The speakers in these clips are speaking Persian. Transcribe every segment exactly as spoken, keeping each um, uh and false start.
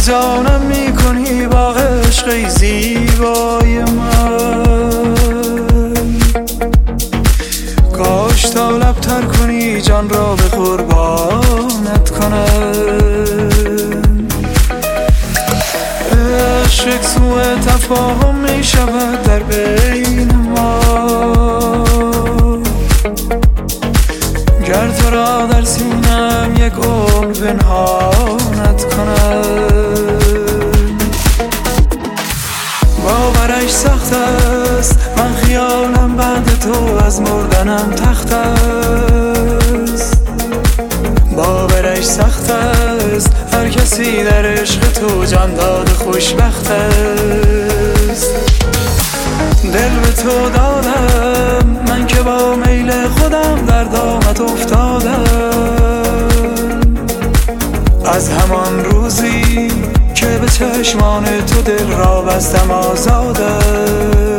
جانم میکنی با عشق زیبای من. کاش تا لبتر کنی جان را به قربانت کنم. عشق سوء تفاهم می شود در بین ما، گر تو را در سینم یک عمر پنهانت کنم. باورش سخت است، من خیالم بعد تو از مردنم تخت است. باورش سخت است، هر کسی در عشق تو جان داد خوشبخت است. دل به تو دادم من که با میل خودم در دامت افتادم. از همان روزی که به چشمان تو دل را بستم آزادم.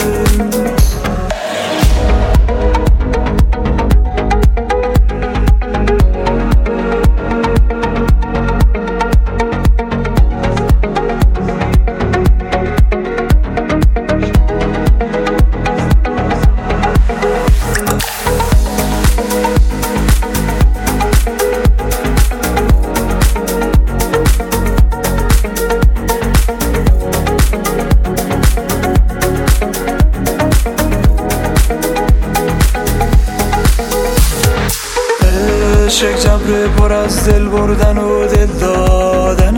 عشق جبر پر از دل بردن و دل دادن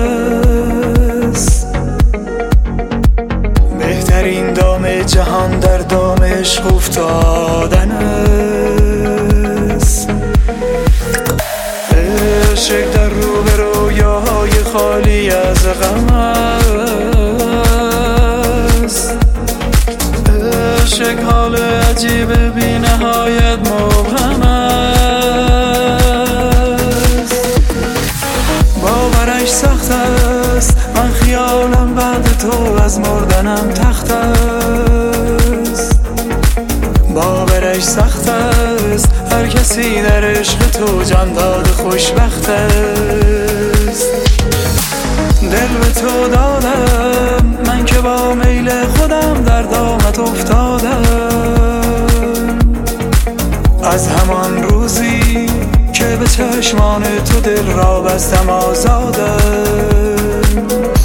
است. بهترین دام جهان در دام عشق افتادن است. عشق در رو به رویاهای خالی از غم است. عشق حال عجیب بی نهایت مبهم است. باورش سخت است، من خیالم بعد تو از مردنم تخت است. باورش سخت است، هر کسی در عشق تو جان داد خوشبخت است. دل به تو دادم من که با میل خودم در دامت افتادم. از همان روزی که به چشمان تو دل را بستم آزادم.